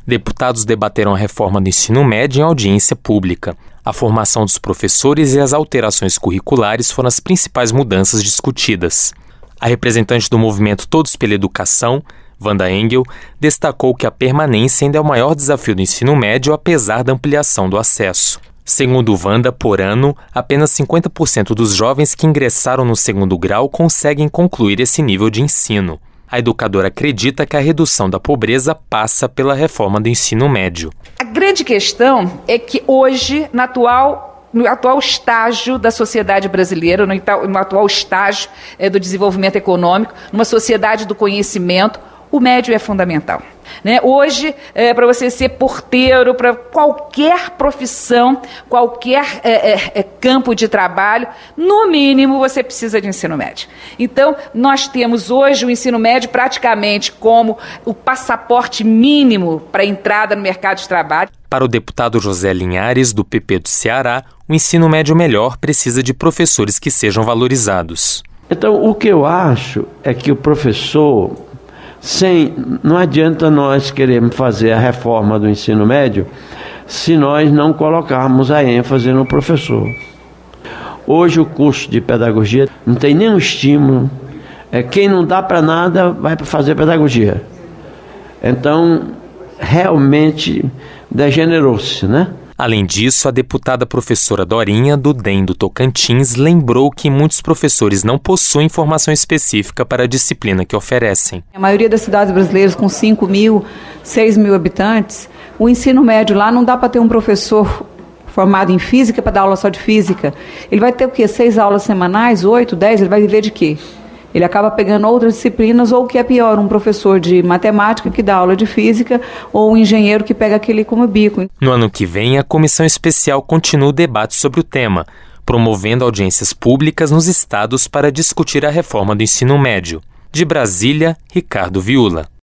Deputados debateram a reforma do ensino médio em audiência pública. A formação dos professores e as alterações curriculares foram as principais mudanças discutidas. A representante do movimento Todos pela Educação, Wanda Engel, destacou que a permanência ainda é o maior desafio do ensino médio, apesar da ampliação do acesso. Segundo Wanda, por ano, apenas 50% dos jovens que ingressaram no segundo grau conseguem concluir esse nível de ensino. A educadora acredita que a redução da pobreza passa pela reforma do ensino médio. A grande questão é que hoje, no atual estágio da sociedade brasileira, no atual estágio do desenvolvimento econômico, numa sociedade do conhecimento, o médio é fundamental. Hoje, para você ser porteiro, para qualquer profissão, qualquer campo de trabalho, no mínimo você precisa de ensino médio. Então, nós temos hoje o ensino médio praticamente como o passaporte mínimo para a entrada no mercado de trabalho. Para o deputado José Linhares, do PP do Ceará, o ensino médio melhor precisa de professores que sejam valorizados. Então, o que eu acho é que o professor... não adianta nós querermos fazer a reforma do ensino médio se nós não colocarmos a ênfase no professor. Hoje o curso de pedagogia não tem nenhum estímulo. Quem não dá para nada vai para fazer pedagogia. Então, realmente degenerou-se, né? Além disso, a deputada professora Dorinha, do DEM do Tocantins, lembrou que muitos professores não possuem formação específica para a disciplina que oferecem. A maioria das cidades brasileiras com 5 mil, 6 mil habitantes, o ensino médio lá não dá para ter um professor formado em física para dar aula só de física. Ele vai ter o quê? 6 aulas semanais, 8, 10, ele vai viver de quê? Ele acaba pegando outras disciplinas, ou o que é pior, um professor de matemática que dá aula de física, ou um engenheiro que pega aquele como bico. No ano que vem, a Comissão Especial continua o debate sobre o tema, promovendo audiências públicas nos estados para discutir a reforma do ensino médio. De Brasília, Ricardo Viula.